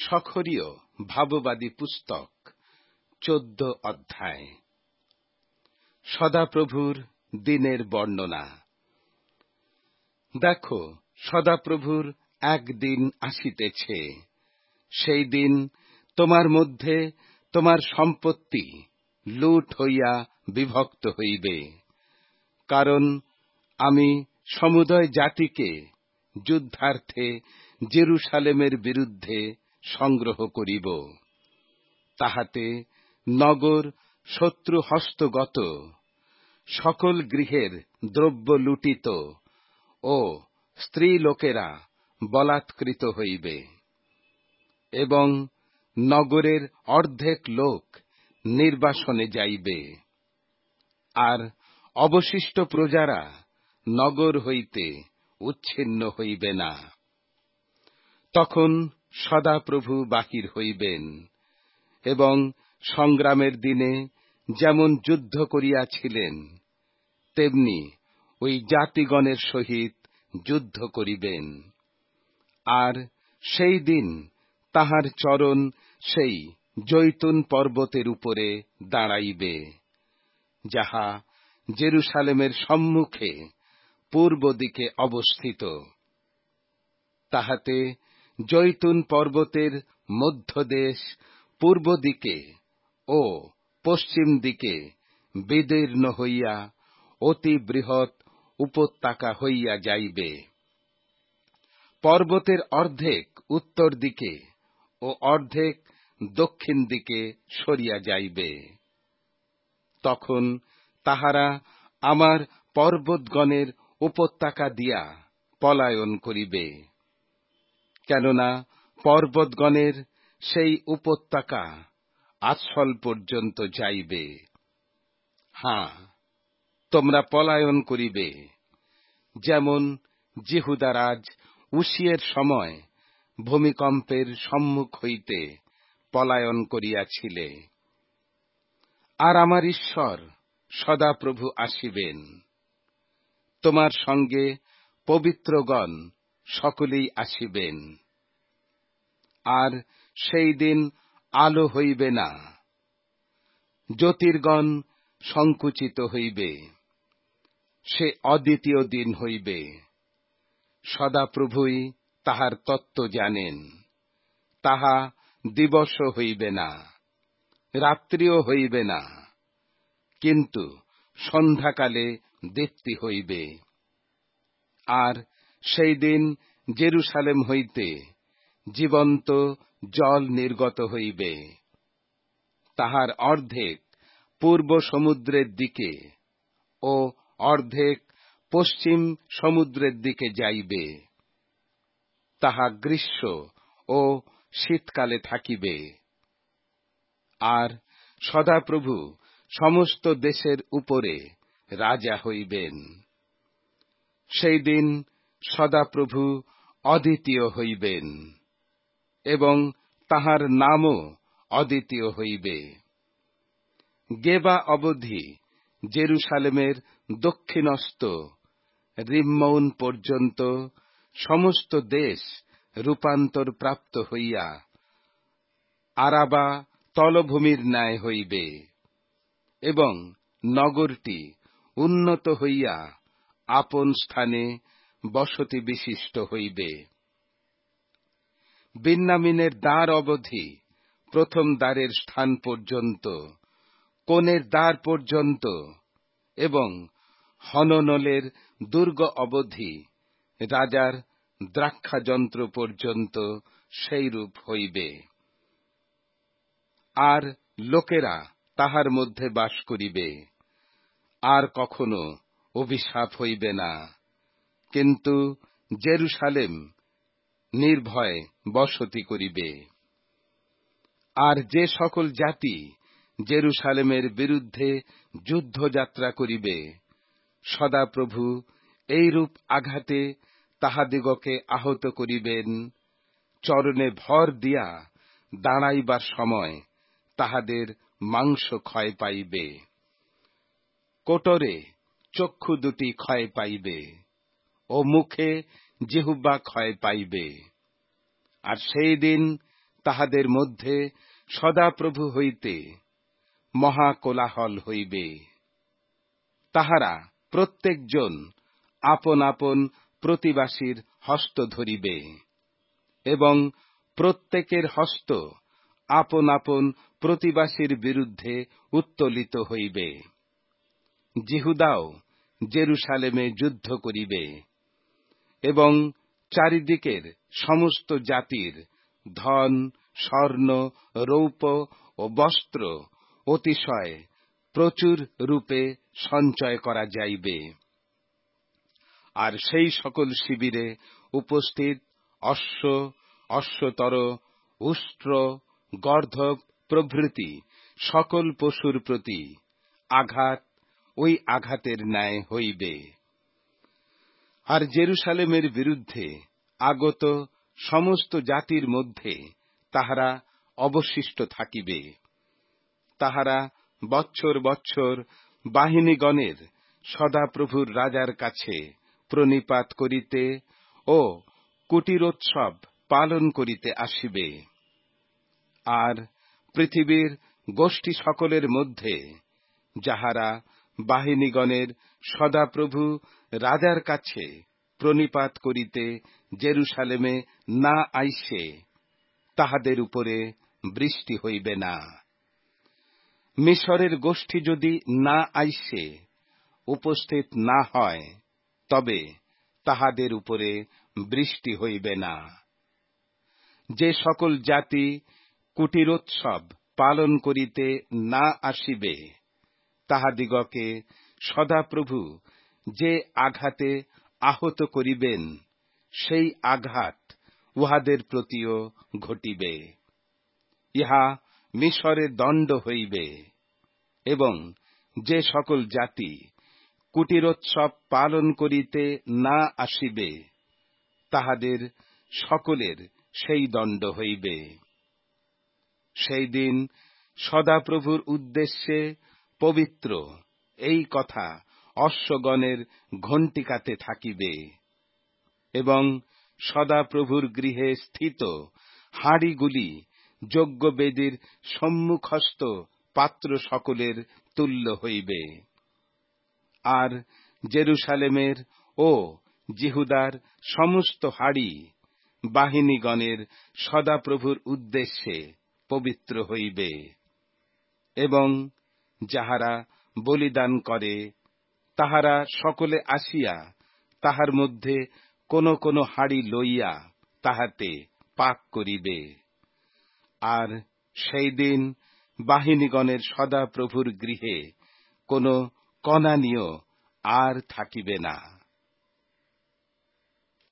সখরীয় ভাববাদী পুস্তক 14 অধ্যায়। সদাপ্রভুর দিনের বর্ণনা। দেখো, সদাপ্রভুর একদিন আসিতেছে, সেই দিন তোমার মধ্যে তোমার সম্পত্তি লুট হইয়া বিভক্ত হইবে। কারণ আমি সমুদয় জাতিকে যুদ্ধার্থে জেরুসালেমের বিরুদ্ধে সংগ্রহ করিব। তাহাতে নগর শত্রু হস্তগত, সকল গৃহের দ্রব্য লুটিত ও স্ত্রী লোকেরা বলাৎকৃত হইবে। এবং নগরের অর্ধেক লোক নির্বাসনে যাইবে, আর অবশিষ্ট প্রজারা নগর হইতে উচ্ছিন্ন হইবে না। তখন সদাপ্রভু বাহির হইবেন, এবং সংগ্রামের দিনে যেমন যুদ্ধ করিয়াছিলেন, তেমনি ওই জাতিগণের সহিত যুদ্ধ করিবেন। আর সেই দিন তাহার চরণ সেই জৈতুন পর্বতের উপরে দাঁড়াইবে, যাহা জেরুসালেমের সম্মুখে পূর্ব দিকে অবস্থিত। তাহাতে জৈতুন পর্বতের মধ্যদেশ পূর্ব দিকে ও পশ্চিম দিকে বিদীর্ণ হইয়া অতি বৃহৎ উপত্যকা হইয়া যাইবে। পর্বতের অর্ধেক উত্তর দিকে ও অর্ধেক দক্ষিণ দিকে সরিয়া যাইবে। তখন তাহারা আমার পর্বতগণের উপত্যকা দিয়া পলায়ন করিবে, কেননা পর্বতগণের সেই উপত্যকা আশ্রল পর্যন্ত যাইবে। হাঁ, তোমরা পলায়ন করিবে, যেমন জিহুদা রাজ উশিয়ের সময় ভূমিকম্পের সম্মুখ হইতে পলায়ন করিয়াছিলে। আর আমার ঈশ্বর সদাপ্রভু আসিবেন। তোমার সঙ্গে পবিত্রগণ সকলেই আসিবেন। আর সেই দিন আলো হইবে না, জ্যোতির্গণ সংকুচিত হইবে। সে অদ্বিতীয় দিন হইবে। সদাপ্রভুই তাহার তত্ত্ব জানেন। তাহা দিবসও হইবে না, রাত্রিও হইবে না, কিন্তু সন্ধ্যাকালে দীপ্তি হইবে। আর সেই দিন জেরুসালেম হইতে জীবন্ত জল নির্গত হইবে। তাহার অর্ধেক পূর্ব সমুদ্রের দিকে ও অর্ধেক পশ্চিম সমুদ্রের দিকে যাইবে। তাহা গ্রীষ্ম ও শীতকালে থাকিবে। আর সদাপ্রভু সমস্ত দেশের উপরে রাজা হইবেন। সেই দিন সদাপ্রভু অদ্বিতীয় হইবেন, এবং তাহার নামও অদ্বিতীয় হইবে। গেবা অবধি জেরুসালেমের দক্ষিণস্থ রিম্মৌন পর্যন্ত সমস্ত দেশ রূপান্তর প্রাপ্ত হইয়া আরাবা তলভূমির ন্যায় হইবে, এবং নগরটি উন্নত হইয়া আপন স্থানে বসতি বিশিষ্ট হইবে। বিন্যামিনের দ্বার অবধি প্রথম দ্বারের স্থান পর্যন্ত, কোণের দ্বার পর্যন্ত, এবং হননলের দুর্গ অবধি রাজার দ্রাক্ষাযন্ত্র পর্যন্ত সেইরূপ হইবে। আর লোকেরা তাহার মধ্যে বাস করিবে। আর কখনো অভিশাপ হইবে না, কিন্তু জেরুসালেম নির্ভয়ে বসতি করিবে। আর যে সকল জাতি জেরুসালেমের বিরুদ্ধে যুদ্ধযাত্রা করিবে, সদাপ্রভু এইরূপ আঘাতে তাহাদিগকে আহত করিবেন, চরণে ভর দিয়া দাঁড়াইবার সময় তাহাদের মাংস ক্ষয় পাইবে, কোটরে চক্ষু দুটি ক্ষয় পাইবে, ও মুখে জিহ্বা ক্ষয় পাইবে। আর সেই দিন তাহাদের মধ্যে সদাপ্রভু হইতে মহা কোলাহল হইবে। তাহারা প্রত্যেকজন আপন আপন প্রতিবাসীর হস্ত ধরিবে, এবং প্রত্যেকের হস্ত আপন আপন প্রতিবাসীর বিরুদ্ধে উত্তোলিত হইবে। জিহুদাও জেরুসালেমে যুদ্ধ করিবে, এবং চারিদিকের সমস্ত জাতির ধন, স্বর্ণ, রৌপ্য ও বস্ত্র অতিশয় প্রচুর রূপে সঞ্চয় করা যাইবে। আর সেই সকল শিবিরে উপস্থিত অশ্ব, অশ্বতর, উষ্ট্র, গর্ধব প্রভৃতি সকল পশুর প্রতি আঘাত ওই আঘাতের ন্যায় হইবে। আর জেরুসালেমের বিরুদ্ধে আগত সমস্ত জাতির মধ্যে তাহারা অবশিষ্ট থাকিবে। তাহারা বৎসর বৎসর বাহিনীগণের সদাপ্রভুর রাজার কাছে প্রণিপাত করিতে ও কুটিরোৎসব পালন করিতে আসিবে। আর পৃথিবীর গোষ্ঠী সকলের মধ্যে যাহারা বাহিনীগণের সদাপ্রভু রাজার কাছে প্রণিপাত করিতে জেরুসালেমে না আইসে, তাহাদের উপরে বৃষ্টি হইবে না। মিশরের গোষ্ঠী যদি না আইসে উপস্থিত না হয়, তবে তাহাদের উপরে বৃষ্টি হইবে না। যে সকল জাতি কুটিরোৎসব পালন করিতে না আসিবে, তাহাদিগকে সদাপ্রভু যে আঘাতে আহত করিবেন, সেই আঘাত উহাদের প্রতিও ঘটিবে। ইহা মিশরের দণ্ড হইবে। এবং যে সকল জাতি কুটিরোৎসব পালন করিতে না আসিবে, তাহাদের সকলের সেই দণ্ড হইবে। সেই দিন সদাপ্রভুর উদ্দেশ্যে পবিত্র এই কথা অশ্বগণের ঘণ্টিকাতে থাকিবে, এবং সদাপ্রভুর গৃহে স্থিত হাঁড়িগুলি যজ্ঞবেদীর সম্মুখস্থ পাত্র সকলের তুল্য হইবে। আর জেরুসালেমের ও জিহুদার সমস্ত হাঁড়ি বাহিনীগণের সদাপ্রভুর উদ্দেশ্যে পবিত্র হইবে। এবং যাহারা বলিদান করে, তাহারা সকলে আসিয়া তাহার মধ্যে কোন কোন হাঁড়ি লইয়া তাহাতে পাক করিবে। আর সেই দিন বাহিনীগণের সদাপ্রভুর গৃহে কোন কনানীয় আর থাকিবে না।